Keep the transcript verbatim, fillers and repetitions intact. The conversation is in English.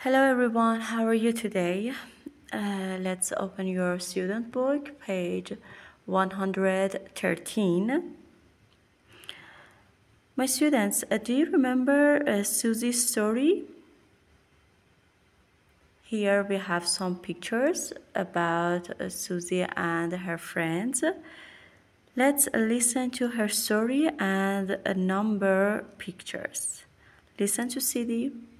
Hello everyone, how are you today? Uh, let's open your student book, page one hundred thirteen. My students, uh, do you remember uh, Susie's story? Here we have some pictures about uh, Susie and her friends. Let's listen to her story and uh, number pictures. Listen to C D.